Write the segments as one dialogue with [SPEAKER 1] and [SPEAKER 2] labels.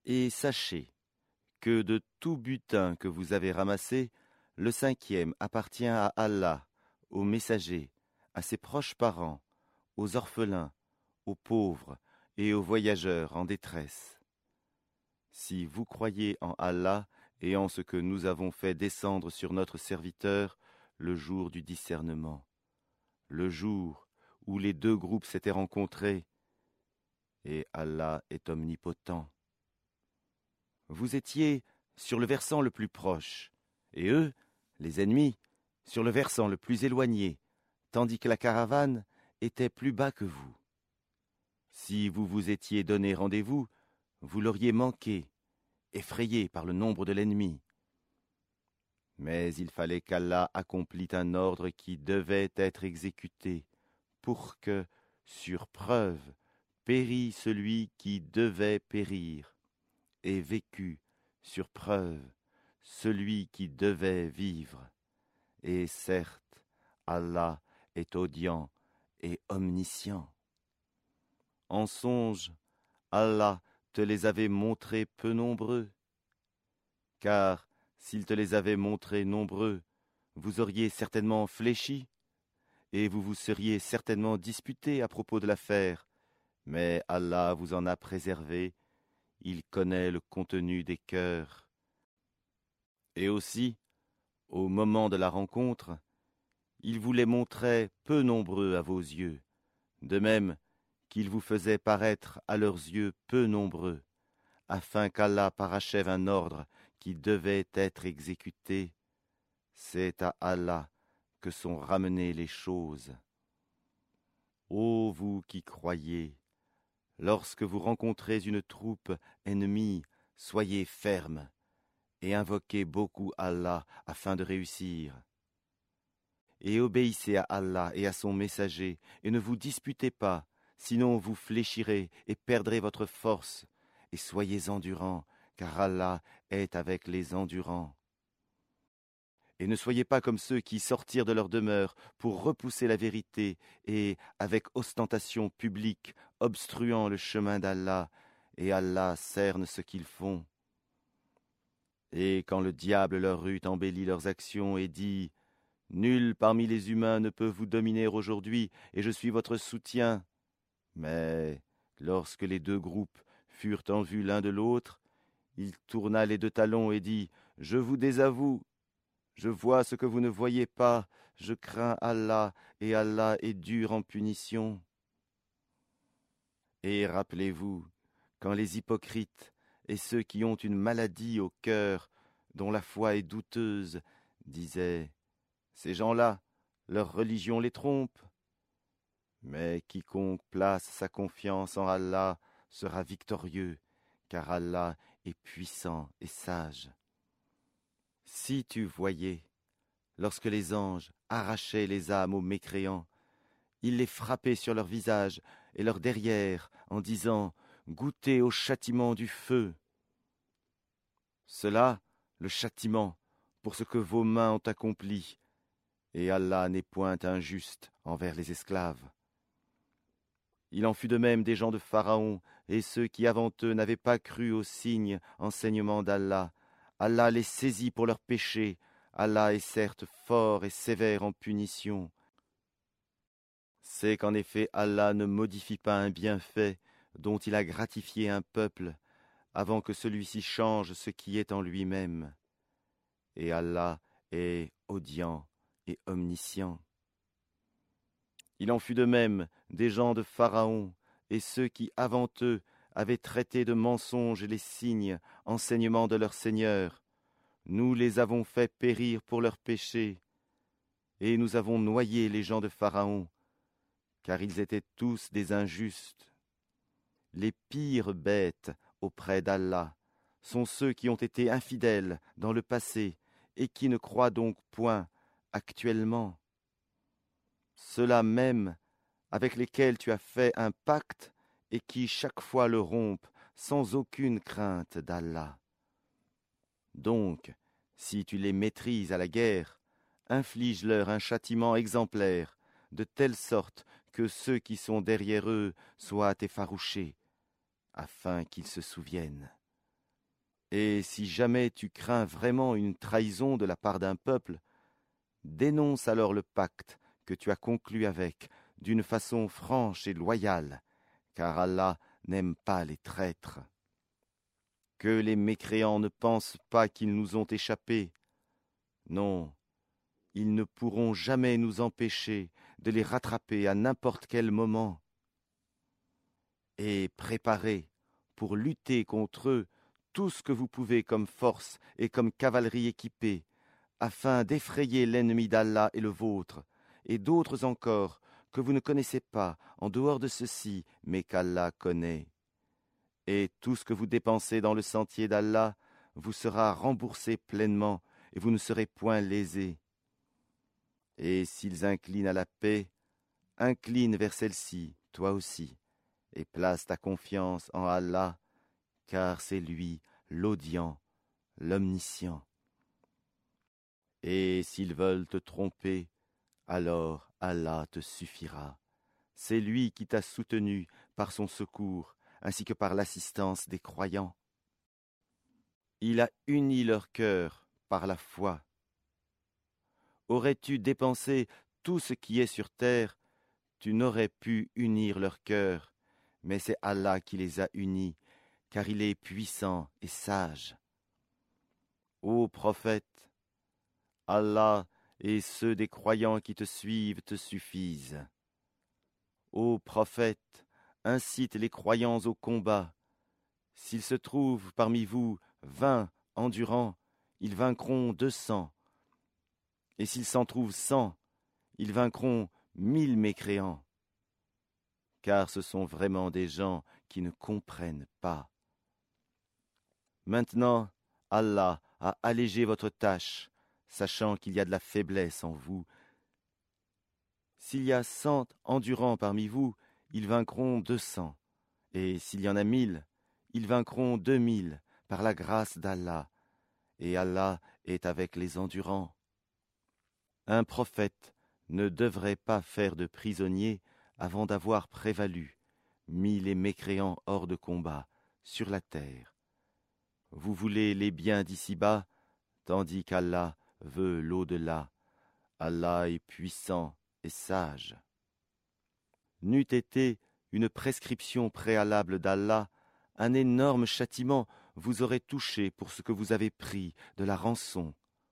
[SPEAKER 1] Et sachez que de tout butin que vous avez ramassé, le 5e appartient à Allah, aux messagers, à ses proches parents, aux orphelins, aux pauvres et aux voyageurs en détresse. Si vous croyez en Allah et en ce que nous avons fait descendre sur notre serviteur le jour du discernement, le jour où les deux groupes s'étaient rencontrés, et Allah est omnipotent. Vous étiez sur le versant le plus proche, et eux, les ennemis, sur le versant le plus éloigné, tandis que la caravane était plus bas que vous. Si vous vous étiez donné rendez-vous, vous l'auriez manqué, effrayé par le nombre de l'ennemi. Mais il fallait qu'Allah accomplît un ordre qui devait être exécuté, pour que, sur preuve, pérît celui qui devait périr, et vécut, sur preuve, celui qui devait vivre. Et certes, Allah est audient et omniscient. En songe, Allah te les avait montrés peu nombreux, car s'il te les avait montrés nombreux, vous auriez certainement fléchi, et vous vous seriez certainement disputé à propos de l'affaire, mais Allah vous en a préservé, il connaît le contenu des cœurs. Et aussi, au moment de la rencontre, il vous les montrait peu nombreux à vos yeux, de même qu'il vous faisait paraître à leurs yeux peu nombreux, afin qu'Allah parachève un ordre qui devait être exécuté. C'est à Allah que sont ramenées les choses. Ô vous qui croyez, lorsque vous rencontrez une troupe ennemie, soyez fermes et invoquez beaucoup Allah afin de réussir. Et obéissez à Allah et à son messager, et ne vous disputez pas, sinon vous fléchirez et perdrez votre force, et soyez endurants, car Allah est avec les endurants. Et ne soyez pas comme ceux qui sortirent de leur demeure pour repousser la vérité et, avec ostentation publique, obstruant le chemin d'Allah, et Allah cerne ce qu'ils font. Et quand le diable leur eut embelli leurs actions et dit « Nul parmi les humains ne peut vous dominer aujourd'hui, et je suis votre soutien. » Mais lorsque les deux groupes furent en vue l'un de l'autre, il tourna les deux talons et dit « Je vous désavoue. Je vois ce que vous ne voyez pas, je crains Allah, et Allah est dur en punition. » Et rappelez-vous, quand les hypocrites et ceux qui ont une maladie au cœur, dont la foi est douteuse, disaient « Ces gens-là, leur religion les trompe. » Mais quiconque place sa confiance en Allah sera victorieux, car Allah est puissant et sage. Si tu voyais, lorsque les anges arrachaient les âmes aux mécréants, ils les frappaient sur leur visage et leur derrière en disant « Goûtez au châtiment du feu ». Cela, le châtiment, pour ce que vos mains ont accompli, et Allah n'est point injuste envers les esclaves. Il en fut de même des gens de Pharaon, et ceux qui avant eux n'avaient pas cru aux signes, enseignements d'Allah. Allah les saisit pour leurs péchés. Allah est certes fort et sévère en punition. C'est qu'en effet Allah ne modifie pas un bienfait dont il a gratifié un peuple, avant que celui-ci change ce qui est en lui-même. Et Allah est audient et omniscient. Il en fut de même des gens de Pharaon, et ceux qui avant eux avaient traité de mensonges les signes, enseignements de leur Seigneur. Nous les avons fait périr pour leurs péchés, et nous avons noyé les gens de Pharaon, car ils étaient tous des injustes. Les pires bêtes auprès d'Allah sont ceux qui ont été infidèles dans le passé et qui ne croient donc point actuellement. Ceux-là même avec lesquels tu as fait un pacte et qui chaque fois le rompent sans aucune crainte d'Allah. Donc, si tu les maîtrises à la guerre, inflige-leur un châtiment exemplaire, de telle sorte que ceux qui sont derrière eux soient effarouchés, afin qu'ils se souviennent. Et si jamais tu crains vraiment une trahison de la part d'un peuple, dénonce alors le pacte que tu as conclu avec d'une façon franche et loyale, car Allah n'aime pas les traîtres. Que les mécréants ne pensent pas qu'ils nous ont échappé. Non, ils ne pourront jamais nous empêcher de les rattraper à n'importe quel moment. Et préparez, pour lutter contre eux, tout ce que vous pouvez comme force et comme cavalerie équipée, afin d'effrayer l'ennemi d'Allah et le vôtre, et d'autres encore que vous ne connaissez pas en dehors de ceci, mais qu'Allah connaît. Et tout ce que vous dépensez dans le sentier d'Allah vous sera remboursé pleinement, et vous ne serez point lésés. Et s'ils inclinent à la paix, incline vers celle-ci, toi aussi, et place ta confiance en Allah, car c'est lui l'audient, l'omniscient. Et s'ils veulent te tromper, alors Allah te suffira. C'est lui qui t'a soutenu par son secours, ainsi que par l'assistance des croyants. Il a uni leur cœur par la foi. Aurais-tu dépensé tout ce qui est sur terre, tu n'aurais pu unir leur cœur, mais c'est Allah qui les a unis, car il est puissant et sage. Ô prophète, Allah et ceux des croyants qui te suivent te suffisent. Ô prophète, incite les croyants au combat. S'il se trouve parmi vous 20 endurants, ils vaincront 200. Et s'il s'en trouve 100, ils vaincront 1000 mécréants. Car ce sont vraiment des gens qui ne comprennent pas. Maintenant, Allah a allégé votre tâche, sachant qu'il y a de la faiblesse en vous. S'il y a 100 endurants parmi vous, ils vaincront 200. Et s'il y en a 1000, ils vaincront 2000 par la grâce d'Allah. Et Allah est avec les endurants. Un prophète ne devrait pas faire de prisonniers avant d'avoir prévalu, mis les mécréants hors de combat, sur la terre. Vous voulez les biens d'ici-bas, tandis qu'Allah veut l'au-delà. Allah est puissant et sage. N'eût été une prescription préalable d'Allah, un énorme châtiment vous aurait touché pour ce que vous avez pris de la rançon.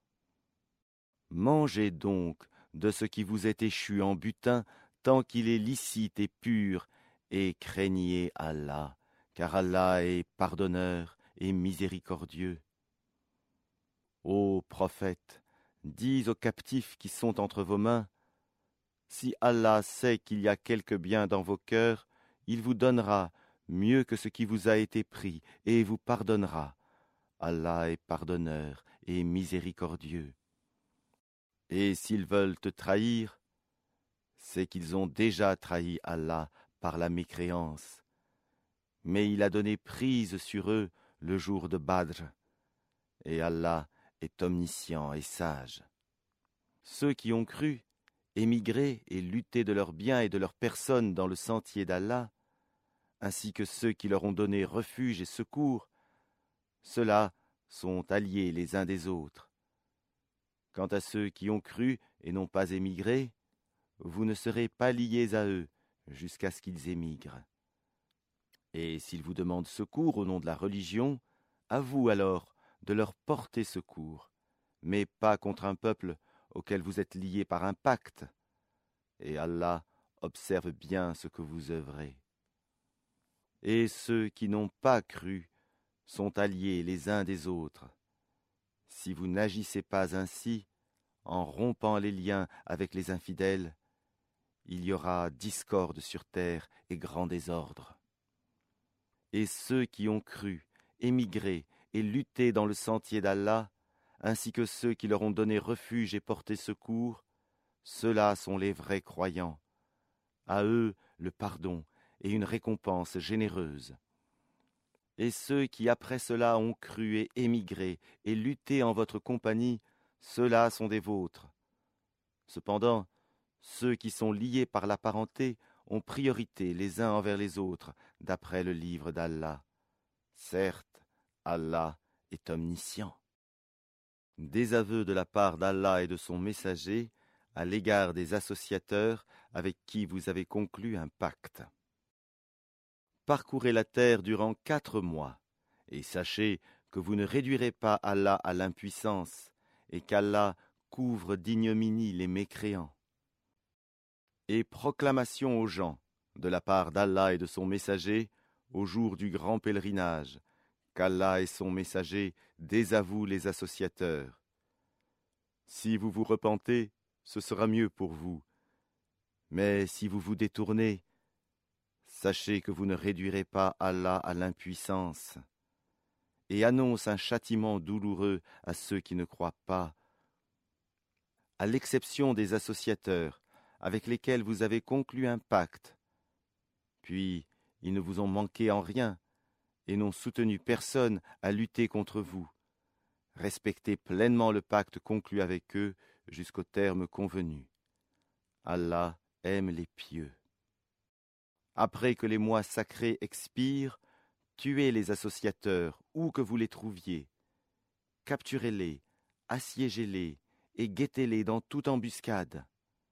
[SPEAKER 1] Mangez donc de ce qui vous est échu en butin, tant qu'il est licite et pur, et craignez Allah, car Allah est pardonneur et miséricordieux. Ô prophète, dis aux captifs qui sont entre vos mains, si Allah sait qu'il y a quelque bien dans vos cœurs, il vous donnera mieux que ce qui vous a été pris, et vous pardonnera. Allah est pardonneur et miséricordieux. Et s'ils veulent te trahir, c'est qu'ils ont déjà trahi Allah par la mécréance. Mais il a donné prise sur eux le jour de Badr, et Allah est omniscient et sage. Ceux qui ont cru, émigré et lutté de leurs biens et de leurs personnes dans le sentier d'Allah, ainsi que ceux qui leur ont donné refuge et secours, ceux-là sont alliés les uns des autres. Quant à ceux qui ont cru et n'ont pas émigré, vous ne serez pas liés à eux jusqu'à ce qu'ils émigrent. Et s'ils vous demandent secours au nom de la religion, à vous alors de leur porter secours, mais pas contre un peuple auquel vous êtes liés par un pacte. Et Allah observe bien ce que vous œuvrez. Et ceux qui n'ont pas cru sont alliés les uns des autres. Si vous n'agissez pas ainsi, en rompant les liens avec les infidèles, il y aura discorde sur terre et grand désordre. Et ceux qui ont cru, émigré et lutté dans le sentier d'Allah, ainsi que ceux qui leur ont donné refuge et porté secours, ceux-là sont les vrais croyants. À eux le pardon et une récompense généreuse. Et ceux qui après cela ont cru et émigré et lutté en votre compagnie, ceux-là sont des vôtres. Cependant, ceux qui sont liés par la parenté ont priorité les uns envers les autres, d'après le livre d'Allah. Certes, Allah est omniscient. Désaveu de la part d'Allah et de son messager à l'égard des associateurs avec qui vous avez conclu un pacte. Parcourez la terre durant 4 mois, et sachez que vous ne réduirez pas Allah à l'impuissance, et qu'Allah couvre d'ignominie les mécréants. Et proclamation aux gens, de la part d'Allah et de son messager, au jour du grand pèlerinage, qu'Allah et son messager désavouent les associateurs. Si vous vous repentez, ce sera mieux pour vous. Mais si vous vous détournez, sachez que vous ne réduirez pas Allah à l'impuissance. Et annonce un châtiment douloureux à ceux qui ne croient pas. À l'exception des associateurs, avec lesquels vous avez conclu un pacte. Puis, ils ne vous ont manqué en rien, et n'ont soutenu personne à lutter contre vous. Respectez pleinement le pacte conclu avec eux jusqu'au terme convenu. Allah aime les pieux. Après que les mois sacrés expirent, tuez les associateurs, où que vous les trouviez. Capturez-les, assiégez-les, et guettez-les dans toute embuscade.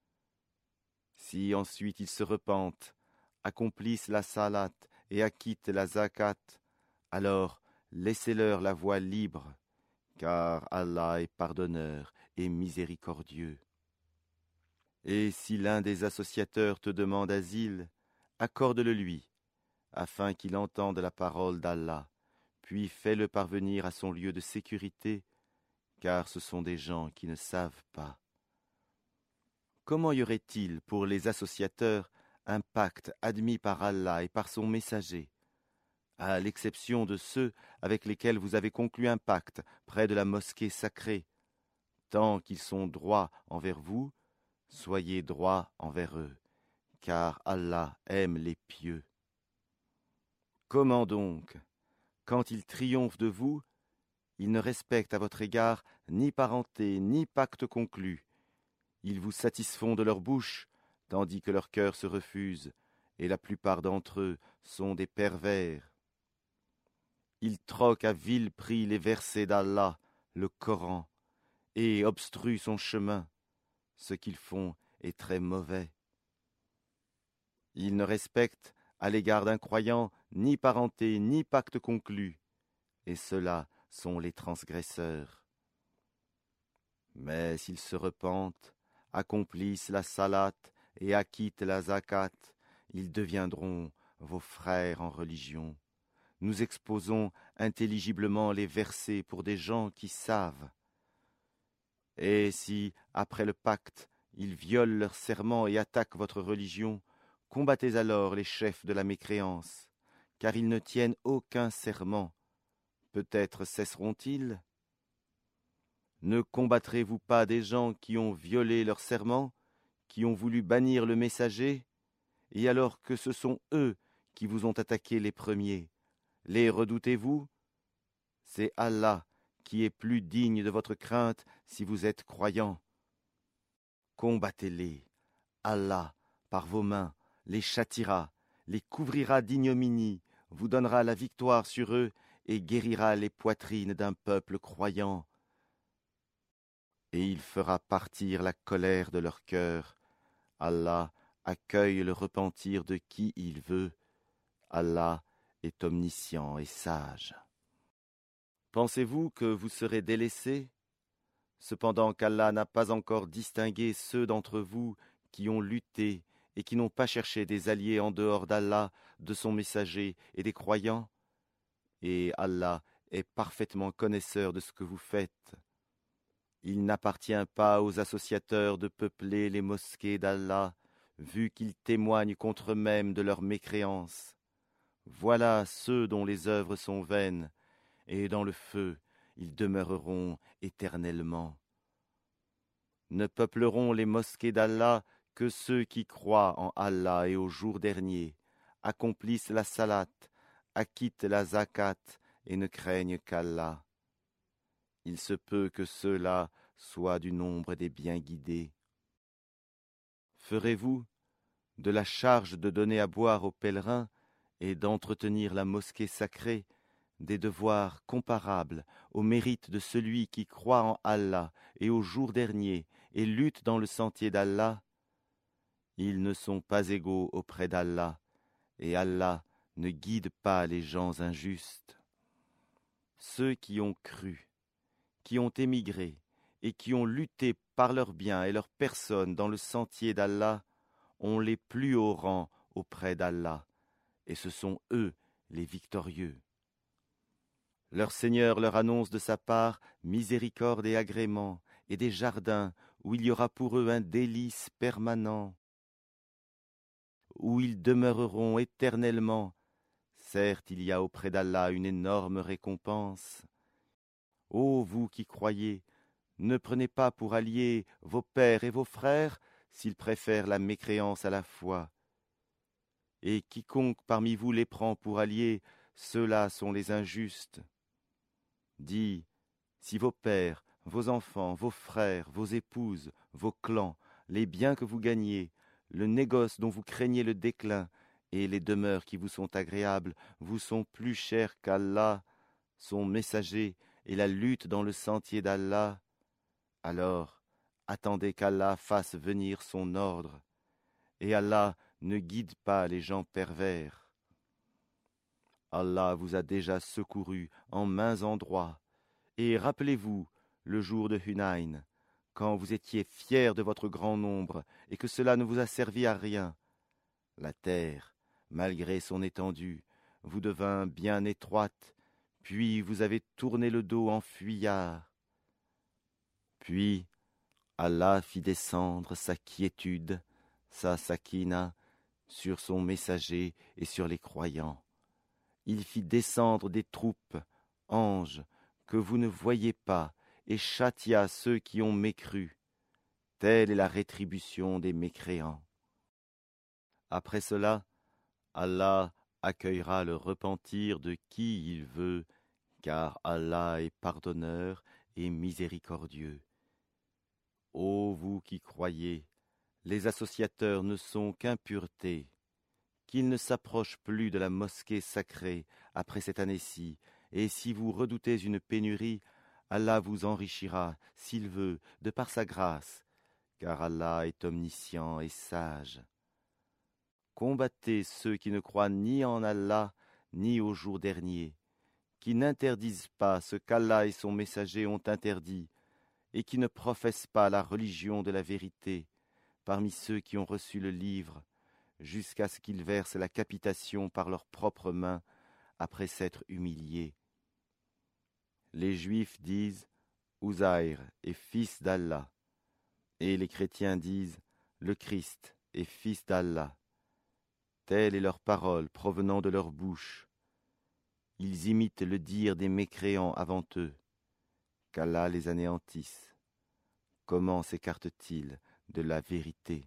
[SPEAKER 1] Si ensuite ils se repentent, accomplissent la salat et acquittent la zakat, alors laissez-leur la voie libre, car Allah est pardonneur et miséricordieux. Et si l'un des associateurs te demande asile, accorde-le lui, afin qu'il entende la parole d'Allah, puis fais-le parvenir à son lieu de sécurité, car ce sont des gens qui ne savent pas. Comment y aurait-il pour les associateurs un pacte admis par Allah et par son messager, à l'exception de ceux avec lesquels vous avez conclu un pacte près de la mosquée sacrée? Tant qu'ils sont droits envers vous, soyez droits envers eux, car Allah aime les pieux. Comment donc, quand ils triomphent de vous, ils ne respectent à votre égard ni parenté, ni pacte conclu. Ils vous satisfont de leur bouche, tandis que leur cœur se refuse, et la plupart d'entre eux sont des pervers. Ils troquent à vil prix les versets d'Allah, le Coran, et obstruent son chemin. Ce qu'ils font est très mauvais. Ils ne respectent à l'égard d'un croyant ni parenté, ni pacte conclu, et ceux-là sont les transgresseurs. Mais s'ils se repentent, accomplissent la salat et acquittent la zakat, ils deviendront vos frères en religion. Nous exposons intelligiblement les versets pour des gens qui savent. Et si, après le pacte, ils violent leur serment et attaquent votre religion, combattez alors les chefs de la mécréance, car ils ne tiennent aucun serment. Peut-être cesseront-ils? Ne combattrez-vous pas des gens qui ont violé leur serment, qui ont voulu bannir le messager, et alors que ce sont eux qui vous ont attaqué les premiers, les redoutez-vous? C'est Allah qui est plus digne de votre crainte si vous êtes croyants. Combattez-les. Allah, par vos mains, les châtiera, les couvrira d'ignominie, vous donnera la victoire sur eux et guérira les poitrines d'un peuple croyant. Et il fera partir la colère de leur cœur. Allah accueille le repentir de qui il veut. Allah est omniscient et sage. Pensez-vous que vous serez délaissés? Cependant qu'Allah n'a pas encore distingué ceux d'entre vous qui ont lutté et qui n'ont pas cherché des alliés en dehors d'Allah, de son messager et des croyants, et Allah est parfaitement connaisseur de ce que vous faites. Il n'appartient pas aux associateurs de peupler les mosquées d'Allah, vu qu'ils témoignent contre eux-mêmes de leur mécréance. Voilà ceux dont les œuvres sont vaines, et dans le feu ils demeureront éternellement. Ne peupleront les mosquées d'Allah que ceux qui croient en Allah et au jour dernier, accomplissent la salat, acquittent la zakat et ne craignent qu'Allah. Il se peut que ceux-là soient du nombre des bien guidés. Ferez-vous de la charge de donner à boire aux pèlerins et d'entretenir la mosquée sacrée, des devoirs comparables au mérite de celui qui croit en Allah et au jour dernier et lutte dans le sentier d'Allah, ils ne sont pas égaux auprès d'Allah, et Allah ne guide pas les gens injustes. Ceux qui ont cru, qui ont émigré et qui ont lutté par leurs biens et leurs personnes dans le sentier d'Allah ont les plus hauts rangs auprès d'Allah, et ce sont eux les victorieux. Leur Seigneur leur annonce de sa part miséricorde et agrément, et des jardins où il y aura pour eux un délice permanent, où ils demeureront éternellement. Certes, il y a auprès d'Allah une énorme récompense. Ô vous qui croyez, ne prenez pas pour alliés vos pères et vos frères s'ils préfèrent la mécréance à la foi. Et quiconque parmi vous les prend pour alliés, ceux-là sont les injustes. Dis, si vos pères, vos enfants, vos frères, vos épouses, vos clans, les biens que vous gagnez, le négoce dont vous craignez le déclin, et les demeures qui vous sont agréables, vous sont plus chers qu'Allah, son messager, et la lutte dans le sentier d'Allah, alors attendez qu'Allah fasse venir son ordre, et Allah ne guide pas les gens pervers. Allah vous a déjà secouru en maints endroits, et rappelez-vous le jour de Hunayn, quand vous étiez fiers de votre grand nombre, et que cela ne vous a servi à rien. La terre, malgré son étendue, vous devint bien étroite, puis vous avez tourné le dos en fuyard. Puis Allah fit descendre sa quiétude, sa sakina, sur son messager et sur les croyants. Il fit descendre des troupes, anges, que vous ne voyez pas, et châtia ceux qui ont mécru. Telle est la rétribution des mécréants. Après cela, Allah accueillera le repentir de qui il veut, car Allah est pardonneur et miséricordieux. Ô vous qui croyez, les associateurs ne sont qu'impureté, qu'ils ne s'approchent plus de la mosquée sacrée après cette année-ci, et si vous redoutez une pénurie, Allah vous enrichira, s'il veut, de par sa grâce, car Allah est omniscient et sage. Combattez ceux qui ne croient ni en Allah, ni au jour dernier, qui n'interdisent pas ce qu'Allah et son messager ont interdit, et qui ne professent pas la religion de la vérité, parmi ceux qui ont reçu le livre, jusqu'à ce qu'ils versent la capitation par leurs propres mains, après s'être humiliés. Les Juifs disent « Uzaïr est fils d'Allah » et les chrétiens disent « Le Christ est fils d'Allah ». Telle est leur parole provenant de leur bouche. Ils imitent le dire des mécréants avant eux. Qu'Allah les anéantisse. Comment s'écartent-ils de la vérité?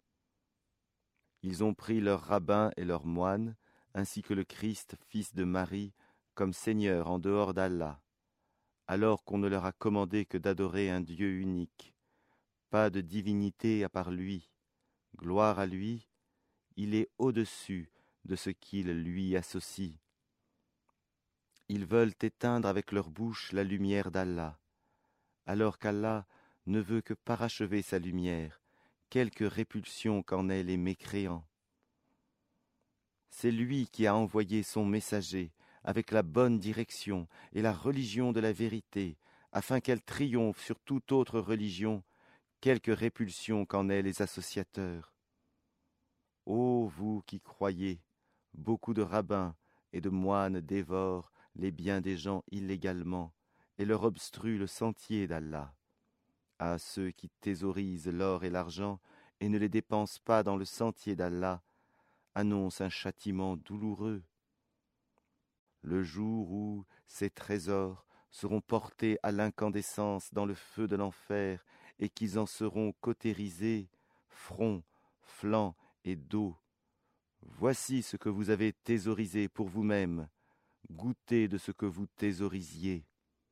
[SPEAKER 1] Ils ont pris leurs rabbins et leurs moines, ainsi que le Christ, fils de Marie, comme Seigneur en dehors d'Allah, alors qu'on ne leur a commandé que d'adorer un Dieu unique, pas de divinité à part lui. Gloire à lui, il est au-dessus de ce qu'il lui associe. Ils veulent éteindre avec leur bouche la lumière d'Allah, alors qu'Allah ne veut que parachever sa lumière, quelque répulsion qu'en aient les mécréants. C'est lui qui a envoyé son messager avec la bonne direction et la religion de la vérité, afin qu'elle triomphe sur toute autre religion, quelque répulsion qu'en aient les associateurs. Ô vous qui croyez, beaucoup de rabbins et de moines dévorent les biens des gens illégalement et leur obstruent le sentier d'Allah. À ceux qui thésaurisent l'or et l'argent et ne les dépensent pas dans le sentier d'Allah, annonce un châtiment douloureux. Le jour où ces trésors seront portés à l'incandescence dans le feu de l'enfer et qu'ils en seront cautérisés, front, flanc et dos. Voici ce que vous avez thésaurisé pour vous-même, goûtez de ce que vous thésaurisiez.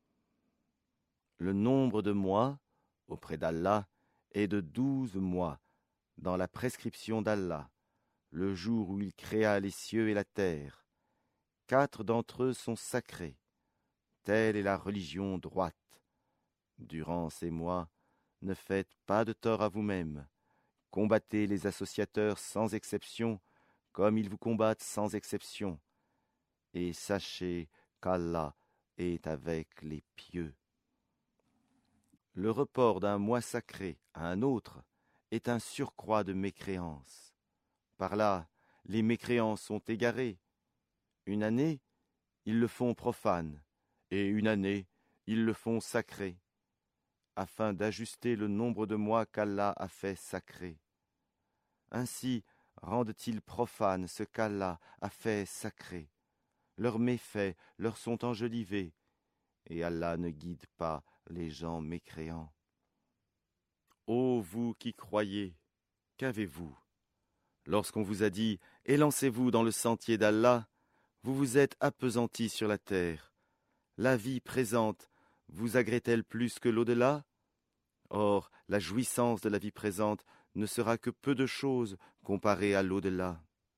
[SPEAKER 1] Le nombre de mois, auprès d'Allah, est de 12 mois, dans la prescription d'Allah, le jour où il créa les cieux et la terre. 4 d'entre eux sont sacrés. Telle est la religion droite. Durant ces mois, ne faites pas de tort à vous-même. Combattez les associateurs sans exception, comme ils vous combattent sans exception. Et sachez qu'Allah est avec les pieux. Le report d'un mois sacré à un autre est un surcroît de mécréance. Par là, les mécréants sont égarés. Une année, ils le font profane, et une année, ils le font sacré, afin d'ajuster le nombre de mois qu'Allah a fait sacré. Ainsi rendent-ils profane ce qu'Allah a fait sacré. Leurs méfaits leur sont enjolivés, et Allah ne guide pas les gens mécréants. Ô vous qui croyez, qu'avez-vous? Lorsqu'on vous a dit « Élancez-vous dans le sentier d'Allah », vous vous êtes appesantis sur la terre. La vie présente vous agrée-t-elle plus que l'au-delà? Or, la jouissance de la vie présente ne sera que peu de choses comparée à l'au-delà.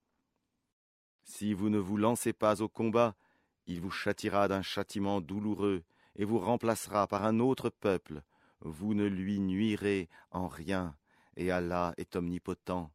[SPEAKER 1] Si vous ne vous lancez pas au combat, il vous châtiera d'un châtiment douloureux et vous remplacera par un autre peuple. Vous ne lui nuirez en rien, et Allah est omnipotent.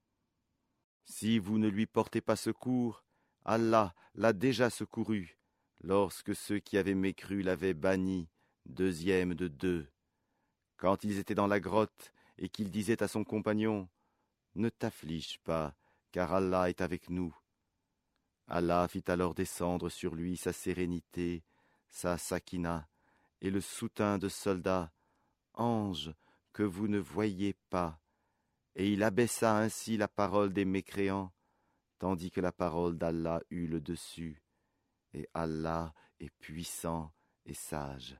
[SPEAKER 1] Si vous ne lui portez pas secours, Allah l'a déjà secouru, lorsque ceux qui avaient mécru l'avaient banni, deuxième de deux. Quand ils étaient dans la grotte et qu'il disait à son compagnon « Ne t'afflige pas, car Allah est avec nous ». Allah fit alors descendre sur lui sa sérénité, sa sakina, et le soutien de soldats, anges que vous ne voyiez pas, et il abaissa ainsi la parole des mécréants, tandis que la parole d'Allah eut le dessus, et Allah est puissant et sage.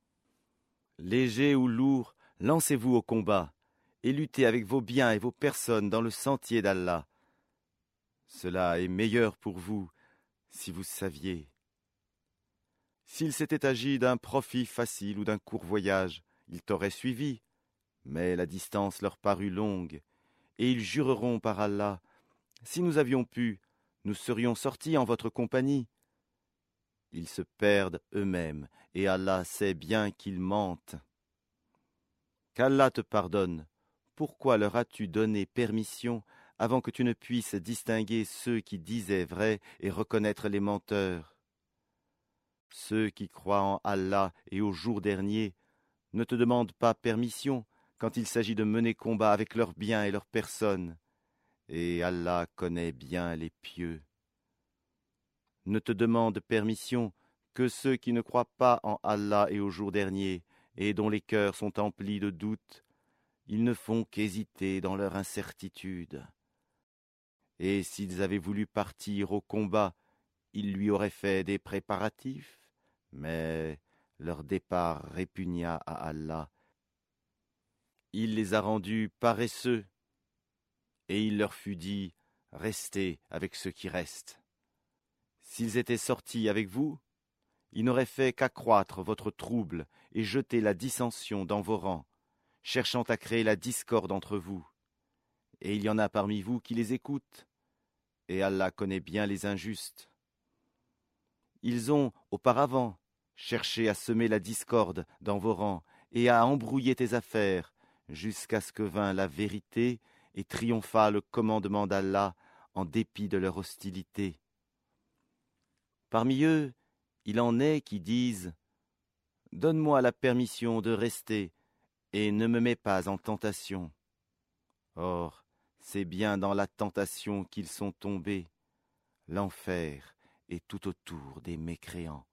[SPEAKER 1] Léger ou lourd, lancez-vous au combat, et luttez avec vos biens et vos personnes dans le sentier d'Allah. Cela est meilleur pour vous, si vous saviez. S'il s'était agi d'un profit facile ou d'un court voyage, ils t'auraient suivi, mais la distance leur parut longue, et ils jureront par Allah, si nous avions pu, nous serions sortis en votre compagnie. Ils se perdent eux-mêmes, et Allah sait bien qu'ils mentent. Qu'Allah te pardonne, pourquoi leur as-tu donné permission avant que tu ne puisses distinguer ceux qui disaient vrai et reconnaître les menteurs? Ceux qui croient en Allah et au jour dernier ne te demandent pas permission quand il s'agit de mener combat avec leurs biens et leurs personnes, et Allah connaît bien les pieux. Ne te demandent permission que ceux qui ne croient pas en Allah et au jour dernier, et dont les cœurs sont emplis de doutes. Ils ne font qu'hésiter dans leur incertitude. Et s'ils avaient voulu partir au combat, ils lui auraient fait des préparatifs, mais leur départ répugna à Allah. Il les a rendus paresseux, et il leur fut dit « Restez avec ceux qui restent ». S'ils étaient sortis avec vous, ils n'auraient fait qu'accroître votre trouble et jeter la dissension dans vos rangs, cherchant à créer la discorde entre vous. Et il y en a parmi vous qui les écoutent, et Allah connaît bien les injustes. Ils ont, auparavant, cherché à semer la discorde dans vos rangs et à embrouiller tes affaires, jusqu'à ce que vint la vérité et triompha le commandement d'Allah en dépit de leur hostilité. Parmi eux, il en est qui disent « Donne-moi la permission de rester et ne me mets pas en tentation. » Or, c'est bien dans la tentation qu'ils sont tombés. L'enfer est tout autour des mécréants.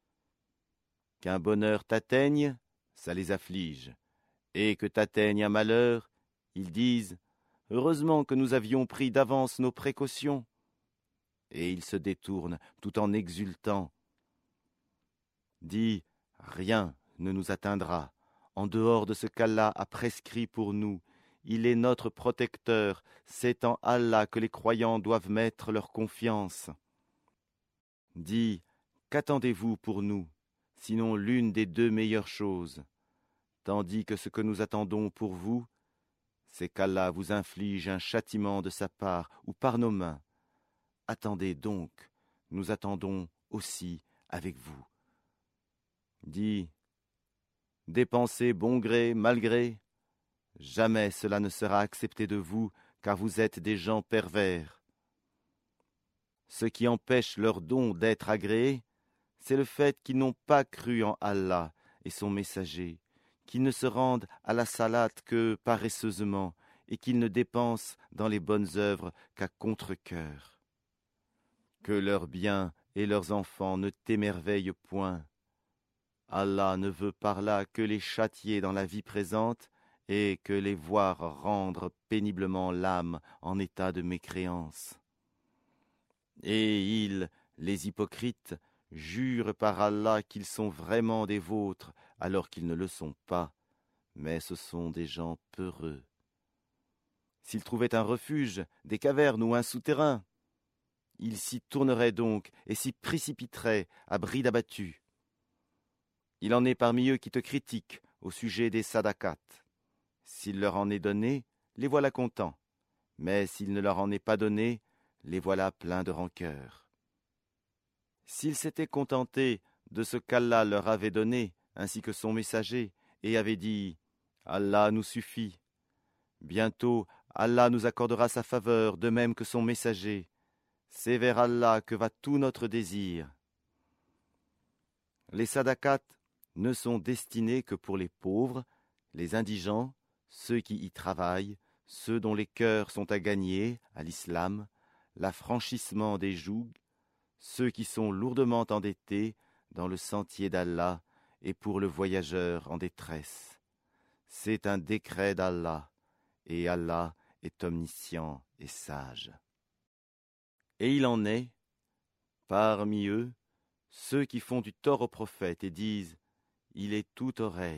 [SPEAKER 1] Qu'un bonheur t'atteigne, ça les afflige, et que t'atteigne un malheur, ils disent « Heureusement que nous avions pris d'avance nos précautions. » Et ils se détournent tout en exultant. Dis, rien ne nous atteindra, en dehors de ce qu'Allah a prescrit pour nous. Il est notre protecteur, c'est en Allah que les croyants doivent mettre leur confiance. Dis, qu'attendez-vous pour nous, sinon l'une des deux meilleures choses, tandis que ce que nous attendons pour vous, c'est qu'Allah vous inflige un châtiment de sa part ou par nos mains. Attendez donc, nous attendons aussi avec vous. Dis, dépensez bon gré, mal gré, jamais cela ne sera accepté de vous, car vous êtes des gens pervers. Ce qui empêche leur don d'être agréé, c'est le fait qu'ils n'ont pas cru en Allah et son messager, qu'ils ne se rendent à la salate que paresseusement et qu'ils ne dépensent dans les bonnes œuvres qu'à contre-cœur. Que leurs biens et leurs enfants ne t'émerveillent point. Allah ne veut par là que les châtier dans la vie présente et que les voir rendre péniblement l'âme en état de mécréance. Et ils, les hypocrites, jurent par Allah qu'ils sont vraiment des vôtres, alors qu'ils ne le sont pas, mais ce sont des gens peureux. S'ils trouvaient un refuge, des cavernes ou un souterrain, ils s'y tourneraient donc et s'y précipiteraient à bride abattue. Il en est parmi eux qui te critiquent au sujet des sadakats. S'il leur en est donné, les voilà contents, mais s'il ne leur en est pas donné, les voilà pleins de rancœur. S'ils s'étaient contentés de ce qu'Allah leur avait donné, ainsi que son messager, et avaient dit « Allah nous suffit », bientôt Allah nous accordera sa faveur, de même que son messager. C'est vers Allah que va tout notre désir. Les sadakats ne sont destinés que pour les pauvres, les indigents, ceux qui y travaillent, ceux dont les cœurs sont à gagner à l'islam, l'affranchissement des jougs, ceux qui sont lourdement endettés dans le sentier d'Allah et pour le voyageur en détresse. C'est un décret d'Allah, et Allah est omniscient et sage. Et il en est, parmi eux, ceux qui font du tort au prophète et disent « Il est toute oreille ».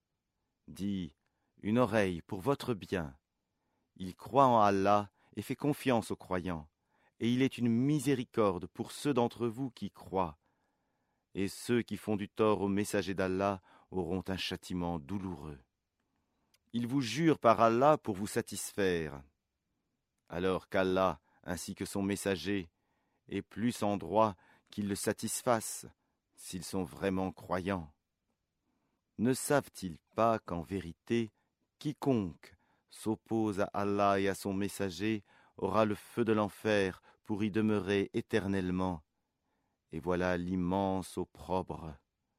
[SPEAKER 1] Dis « Une oreille pour votre bien ». Il croit en Allah et fait confiance aux croyants, et il est une miséricorde pour ceux d'entre vous qui croient. Et ceux qui font du tort au messager d'Allah auront un châtiment douloureux. Ils vous jurent par Allah pour vous satisfaire, alors qu'Allah, ainsi que son messager, est plus en droit qu'ils le satisfassent, s'ils sont vraiment croyants. Ne savent-ils pas qu'en vérité, quiconque s'oppose à Allah et à son messager aura le feu de l'enfer pour y demeurer éternellement, et voilà l'immense opprobre.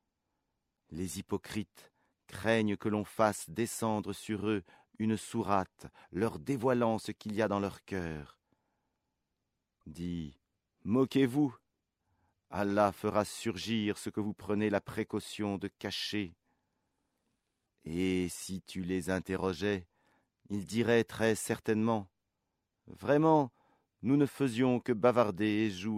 [SPEAKER 1] Les hypocrites craignent que l'on fasse descendre sur eux une sourate, leur dévoilant ce qu'il y a dans leur cœur. Dis, moquez-vous, Allah fera surgir ce que vous prenez la précaution de cacher. Et si tu les interrogeais, ils diraient très certainement « Vraiment, nous ne faisions que bavarder et jouer. »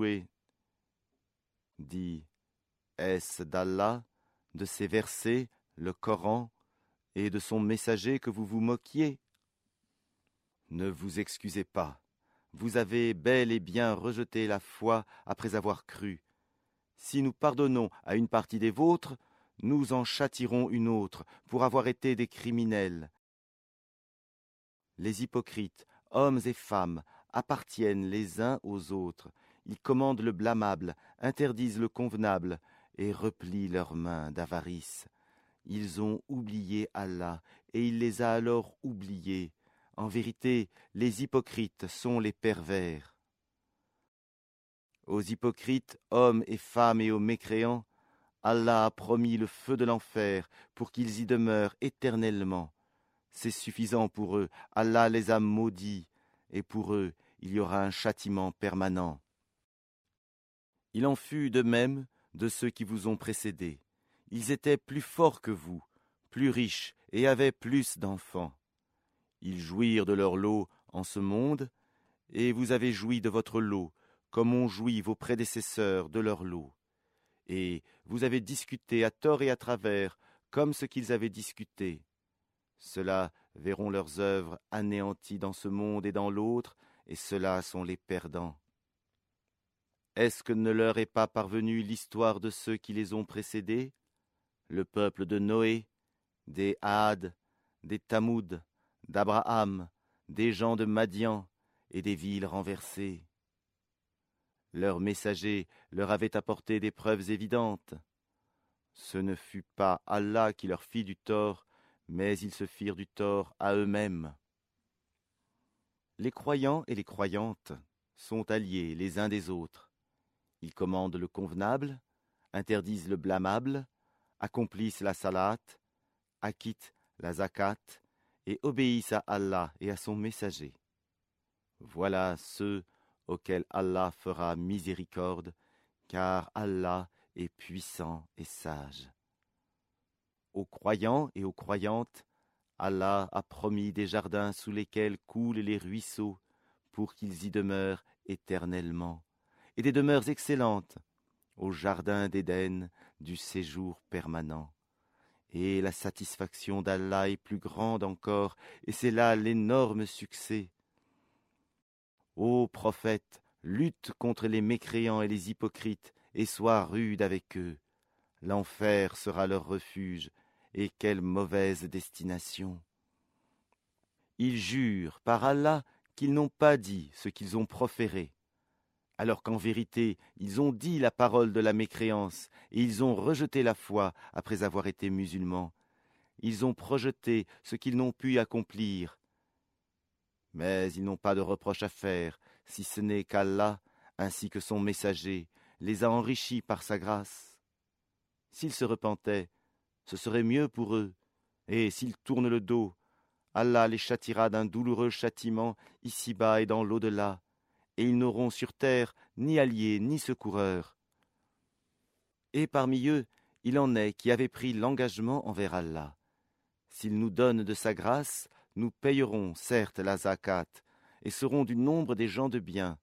[SPEAKER 1] Dis, est-ce d'Allah, de ses versets, le Coran, et de son messager que vous vous moquiez? Ne vous excusez pas, vous avez bel et bien rejeté la foi après avoir cru. Si nous pardonnons à une partie des vôtres, nous en châtirons une autre pour avoir été des criminels. Les hypocrites, hommes et femmes, appartiennent les uns aux autres. Ils commandent le blâmable, interdisent le convenable et replient leurs mains d'avarice. Ils ont oublié Allah et il les a alors oubliés. En vérité, les hypocrites sont les pervers. Aux hypocrites, hommes et femmes et aux mécréants, Allah a promis le feu de l'enfer pour qu'ils y demeurent éternellement. C'est suffisant pour eux, Allah les a maudits, et pour eux, il y aura un châtiment permanent. Il en fut de même de ceux qui vous ont précédés. Ils étaient plus forts que vous, plus riches et avaient plus d'enfants. Ils jouirent de leur lot en ce monde, et vous avez joui de votre lot, comme ont joui vos prédécesseurs de leur lot. Et vous avez discuté à tort et à travers, comme ce qu'ils avaient discuté. Ceux-là verront leurs œuvres anéanties dans ce monde et dans l'autre, et ceux-là sont les perdants. Est-ce que ne leur est pas parvenue l'histoire de ceux qui les ont précédés, le peuple de Noé, des Had, des Tamoud, d'Abraham, des gens de Madian et des villes renversées? Leur messager leur avait apporté des preuves évidentes. Ce ne fut pas Allah qui leur fit du tort, mais ils se firent du tort à eux-mêmes. Les croyants et les croyantes sont alliés les uns des autres. Ils commandent le convenable, interdisent le blâmable, accomplissent la salat, acquittent la zakat et obéissent à Allah et à son messager. Voilà ceux auxquels Allah fera miséricorde, car Allah est puissant et sage. Aux croyants et aux croyantes, Allah a promis des jardins sous lesquels coulent les ruisseaux pour qu'ils y demeurent éternellement, et des demeures excellentes, au jardin d'Éden du séjour permanent. Et la satisfaction d'Allah est plus grande encore, et c'est là l'énorme succès. Ô prophète, lutte contre les mécréants et les hypocrites, et sois rude avec eux. L'enfer sera leur refuge, et quelle mauvaise destination. Ils jurent par Allah qu'ils n'ont pas dit ce qu'ils ont proféré, alors qu'en vérité, ils ont dit la parole de la mécréance, et ils ont rejeté la foi après avoir été musulmans. Ils ont projeté ce qu'ils n'ont pu accomplir. Mais ils n'ont pas de reproche à faire, si ce n'est qu'Allah, ainsi que son messager, les a enrichis par sa grâce. S'ils se repentaient, ce serait mieux pour eux, et s'ils tournent le dos, Allah les châtiera d'un douloureux châtiment ici-bas et dans l'au-delà, et ils n'auront sur terre ni alliés ni secoureurs. Et parmi eux, il en est qui avaient pris l'engagement envers Allah. S'il nous donne de sa grâce, nous payerons certes la zakat, et serons du nombre des gens de bien.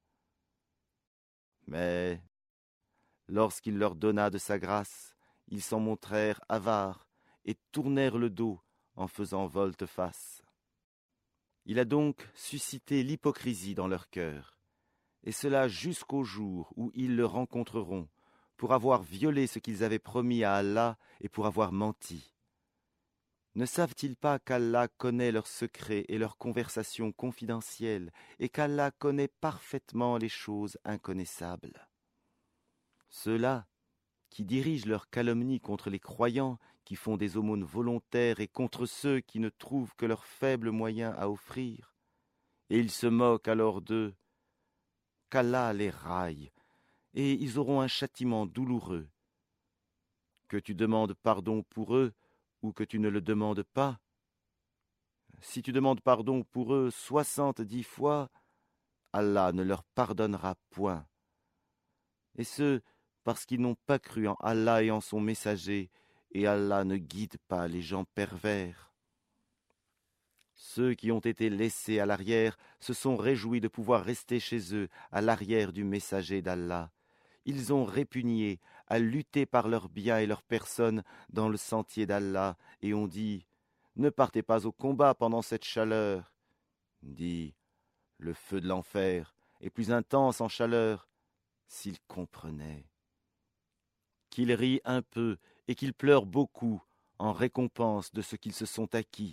[SPEAKER 1] Mais lorsqu'il leur donna de sa grâce, ils s'en montrèrent avares et tournèrent le dos en faisant volte-face. Il a donc suscité l'hypocrisie dans leur cœur, et cela jusqu'au jour où ils le rencontreront, pour avoir violé ce qu'ils avaient promis à Allah et pour avoir menti. Ne savent-ils pas qu'Allah connaît leurs secrets et leurs conversations confidentielles, et qu'Allah connaît parfaitement les choses inconnaissables? Ceux-là, qui dirigent leurs calomnies contre les croyants, qui font des aumônes volontaires et contre ceux qui ne trouvent que leurs faibles moyens à offrir, et ils se moquent alors d'eux, qu'Allah les raille, et ils auront un châtiment douloureux. Que tu demandes pardon pour eux, ou que tu ne le demandes pas. Si tu demandes pardon pour eux 70 fois, Allah ne leur pardonnera point. Et ce, parce qu'ils n'ont pas cru en Allah et en son messager, et Allah ne guide pas les gens pervers. Ceux qui ont été laissés à l'arrière se sont réjouis de pouvoir rester chez eux, à l'arrière du messager d'Allah. Ils ont répugné à lutter par leurs biens et leurs personnes dans le sentier d'Allah, et ont dit « Ne partez pas au combat pendant cette chaleur. » Dis « Le feu de l'enfer est plus intense en chaleur. » S'ils comprenaient. Qu'ils rient un peu et qu'ils pleurent beaucoup en récompense de ce qu'ils se sont acquis.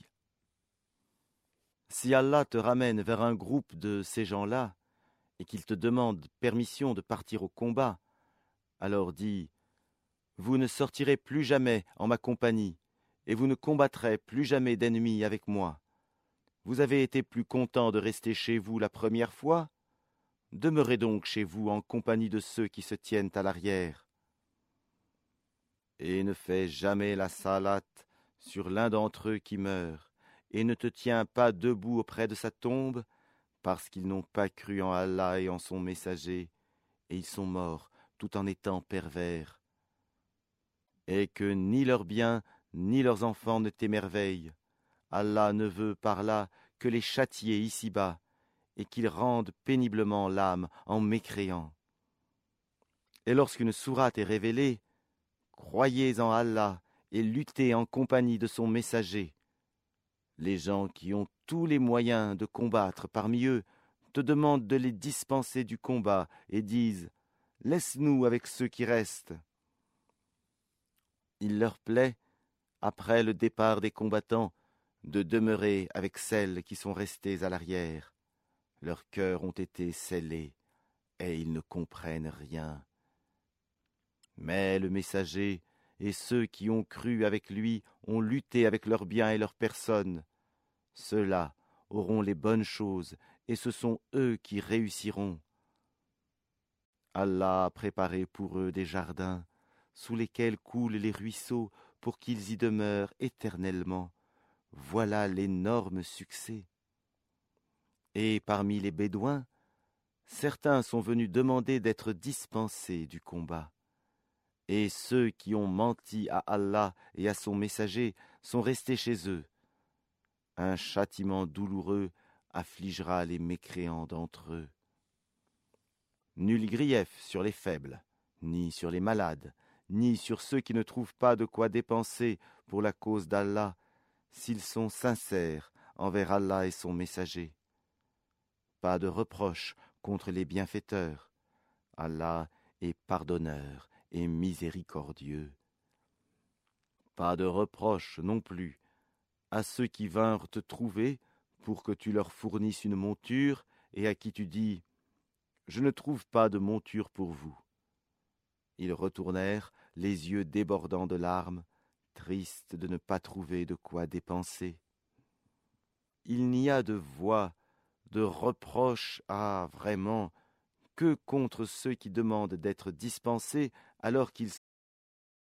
[SPEAKER 1] Si Allah te ramène vers un groupe de ces gens-là, et qu'il te demande permission de partir au combat, alors dis, vous ne sortirez plus jamais en ma compagnie, et vous ne combattrez plus jamais d'ennemis avec moi. Vous avez été plus content de rester chez vous la première fois? Demeurez donc chez vous en compagnie de ceux qui se tiennent à l'arrière. Et ne fais jamais la salat sur l'un d'entre eux qui meurt, et ne te tiens pas debout auprès de sa tombe, parce qu'ils n'ont pas cru en Allah et en son messager, et ils sont morts tout en étant pervers. Et que ni leurs biens ni leurs enfants ne t'émerveillent. Allah ne veut par là que les châtier ici-bas, et qu'ils rendent péniblement l'âme en mécréant. Et lorsqu'une sourate est révélée, croyez en Allah et luttez en compagnie de son messager. Les gens qui ont tous les moyens de combattre parmi eux te demandent de les dispenser du combat et disent « Laisse-nous avec ceux qui restent ». Il leur plaît, après le départ des combattants, de demeurer avec celles qui sont restées à l'arrière. Leurs cœurs ont été scellés. et ils ne comprennent rien. Mais le messager et ceux qui ont cru avec lui ont lutté avec leurs biens et leurs personnes. Ceux-là auront les bonnes choses, et ce sont eux qui réussiront. Allah a préparé pour eux des jardins, sous lesquels coulent les ruisseaux, pour qu'ils y demeurent éternellement. Voilà l'énorme succès. Et parmi les Bédouins, certains sont venus demander d'être dispensés du combat. Et ceux qui ont menti à Allah et à son messager sont restés chez eux. Un châtiment douloureux affligera les mécréants d'entre eux. Nul grief sur les faibles, ni sur les malades, ni sur ceux qui ne trouvent pas de quoi dépenser pour la cause d'Allah, s'ils sont sincères envers Allah et son messager. Pas de reproche contre les bienfaiteurs. Allah est pardonneur et miséricordieux. Pas de reproche non plus à ceux qui vinrent te trouver pour que tu leur fournisses une monture et à qui tu dis « Je ne trouve pas de monture pour vous ». Ils retournèrent, les yeux débordants de larmes, tristes de ne pas trouver de quoi dépenser. Il n'y a de voix, de reproche, vraiment, que contre ceux qui demandent d'être dispensés alors qu'ils